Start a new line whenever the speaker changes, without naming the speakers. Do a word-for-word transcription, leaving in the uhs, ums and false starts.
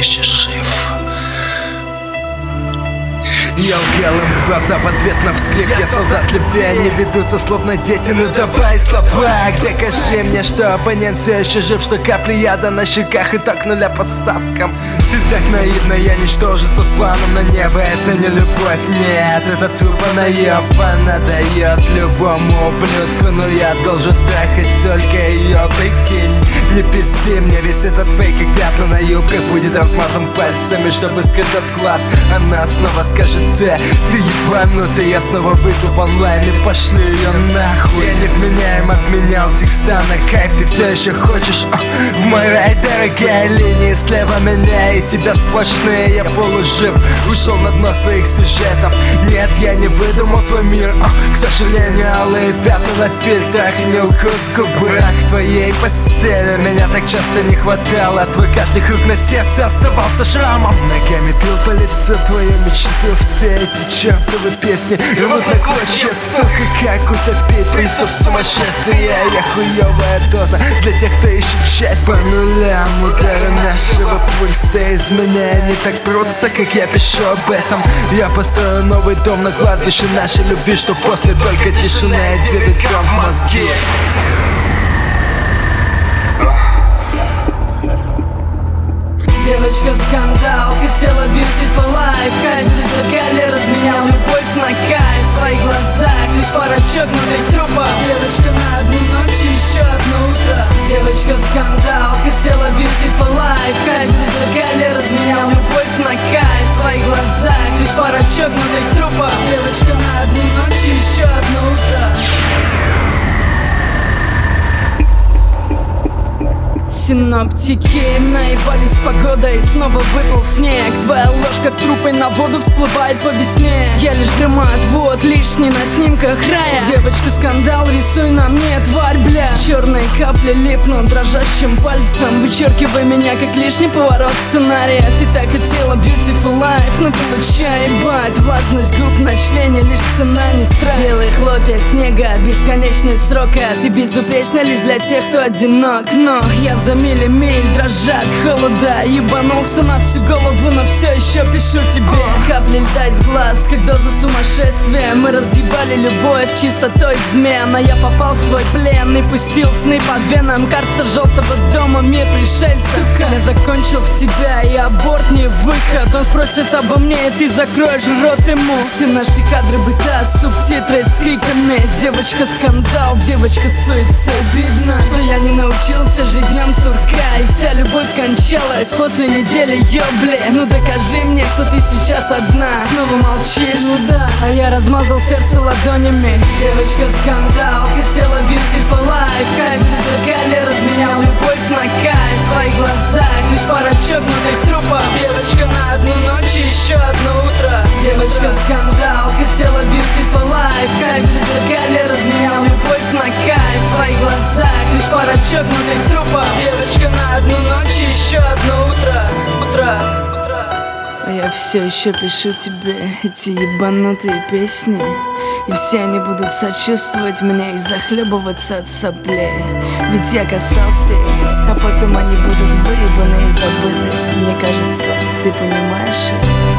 еще жив.
Я лгал им в глаза в ответ на вслед. Я солдат любви, они ведутся словно дети. Ну давай, слабак, докажи мне, что абонент все еще жив, что капли яда на щеках и так нуля по ставкам. Ты так наивна, я ничтожество с планом на небо. Это не любовь, нет, это тупо наебано дает любому ублюдку. Но я должен трахать только ее, прикинь. Не пизди мне, весь этот фейк и пятна на юбках будет размазан пальцами, чтобы скрыть от глаз. Она снова скажет: да, ты ебанутый. Я снова выйду в онлайн и пошлю ее нахуй. Я невменяем, обменял текста на кайф. Ты все еще хочешь о, в мой рай, дорогая. Линии слева меня и тебя сплошные. Я полужив, ушел на дно своих сюжетов. Нет, я не выдумал свой мир, о, к сожалению, алые пятна на фильтрах, не укус губы. Враг в твоей постели, меня так часто не хватало. Твой каждый круг на сердце оставался шрамом. Ногами бил по лицу твою мечту. Все эти чертовы песни рвут на клочья, сука, как утопить приступ сумасшествия. Я хуёвая доза для тех, кто ищет счастье. По нулям удары нашего пульса изменяя не так прутся, как я пишу об этом. Я построю новый дом на кладбище нашей любви, что после только тишина и девять грамм в мозги.
Девочка скандал, хотела beautiful life. Кайф в зеркале разменял любовь на кайф. В твоих глазах лишь пара чокнутых трупов. Девочка на одну ночь и еще одно утро. Девочка скандал, хотела beautiful life. Кайф в зеркале разменял любовь на кайф. В твоих глазах лишь пара чокнутых трупов. Девочка на одну ночь и еще одно утро. Синоптики наебались погодой, снова выпал снег. Твоя ложь как трупой на воду всплывает по весне. Я лишь громоотвод, лишний на снимках рая. Девочка скандал, рисуй на мне, тварь, бля. Черные капли липнут дрожащим пальцем. Вычеркивай меня как лишний поворот сценария. Ты так хотела beautiful life, но получай, ебать. Влажность губ на члене, лишь цена, не страх. Белые хлопья снега, бесконечный срок. А ты безупречна лишь для тех, кто одинок. Но я за мили миль дрожат холода. Ебанулся на всю голову, но все еще пишу тебе. Капли льда из глаз, как доза сумасшествия. Мы разъебали любовь чистотой измен. А я попал в твой плен и пустил сны по венам. Карта желтого дома, мир пришельцев. Я закончил в тебя, и аборт не выход. Он спросит обо мне, и ты закроешь рот ему. Все наши кадры быта, субтитры с криками. Девочка скандал, девочка суицид. Обидно, что я не научился жить днем сурка. И вся любовь кончалась после недели ёбли. Ну докажи мне, что ты сейчас одна. Снова молчишь, ну да, а я размазал сердце ладонями. Девочка скандал, хотела beautiful life. Кайф в зеркале разменял любовь на кайф. В твоих глазах лишь пара чокнутых трупов. Девочка на одну ночь и еще одно утро. Девочка скандал, хотела beautiful life. Кайф в зеркале разменял любовь на кайф. В твоих глазах лишь пара чокнутых трупов. Девочка на одну ночь и еще одно утро. Утро. А я все еще пишу тебе эти ебанутые песни. И все они будут сочувствовать мне и захлебываться от соплей. Ведь я касался их, а потом они будут выебаны и забыты. Мне кажется, ты понимаешь это?